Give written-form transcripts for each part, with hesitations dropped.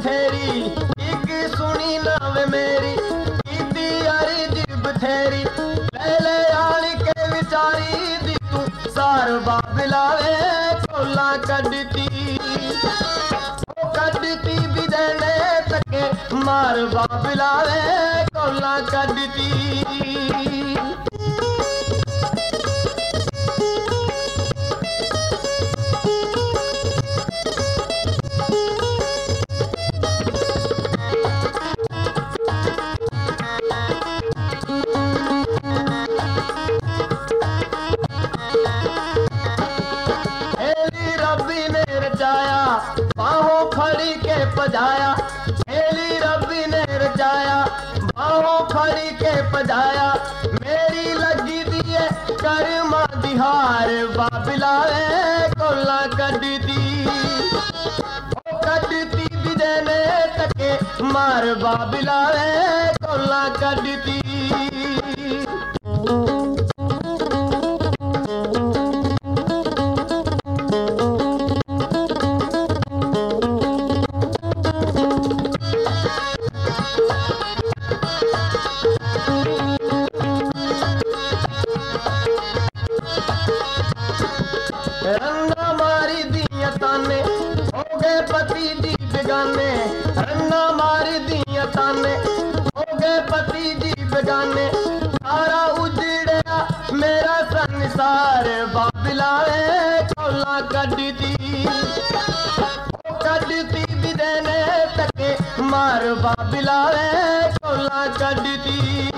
बथेरी एक सुनी ना वे मेरी कीती अर्ज बथेरी पहले आन के विचारी दी तू सार बाबला वे कोला कड्डती बिजने तके मार बाबला वे कोला कड्डती बाहों फड़ी के पजाया हेली रब्बी ने रचाया बाहों फड़ी के पजाया मेरी लगी दिए कर्मा दिहार बाबला कोला कड्डती बिजने तके मार बाबला कोला कड्डती रन्ना मारी दिया ताने हो गए पति जी बेगाने रन्ना मारी दिया ताने हो गए पति जी बेगाने सारा उजड़िया मेरा संसार बाबला कोला कड्डती बिजने तके मार बाबला कोला कड्डती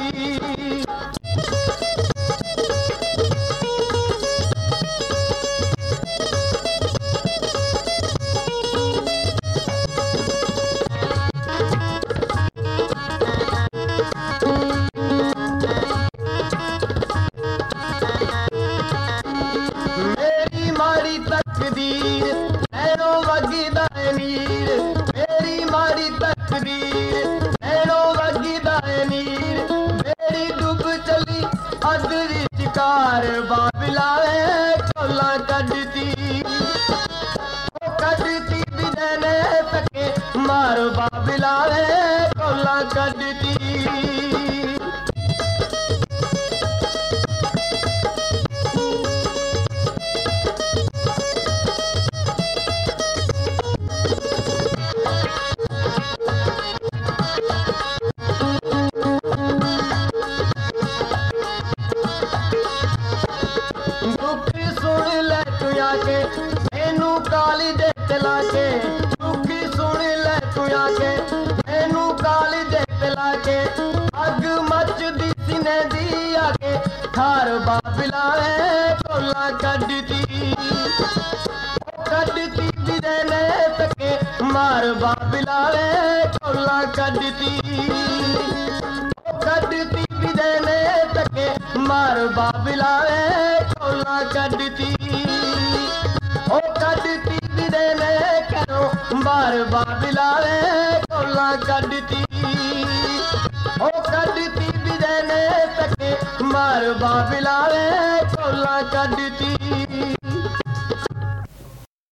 तकदीर नैनो वगी दाए नीर मेरी मारी तकदीर नैनो वगी दाए नीर मेरी डूब चली अदरी शिकार बाबला कोला कड्डती बिजने तके मार बाबला कोला कड्डती मैनू काली दे चला के दुखी सुन ले तू आके मैनू काली दे चला के अग मचदी सीने दी आके थार बाबला कोला कड्डती बिजने तके मार बाबला कोला कड्डती बिजने तके मार बाबला कोला कड्डती बिजने करो मार बाबला कोला कड्डती बिजने तके मार बाबला कोला कड्डती